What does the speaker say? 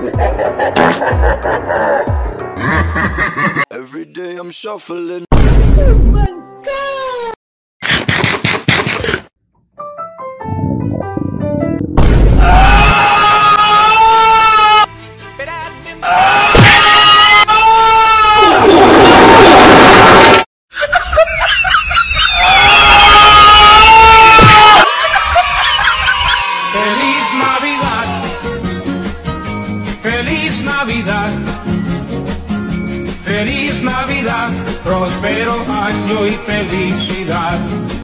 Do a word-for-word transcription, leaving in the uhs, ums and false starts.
Every day I'm shuffling. Oh my God! Feliz Navidad, feliz Navidad, feliz Navidad, próspero año y felicidad.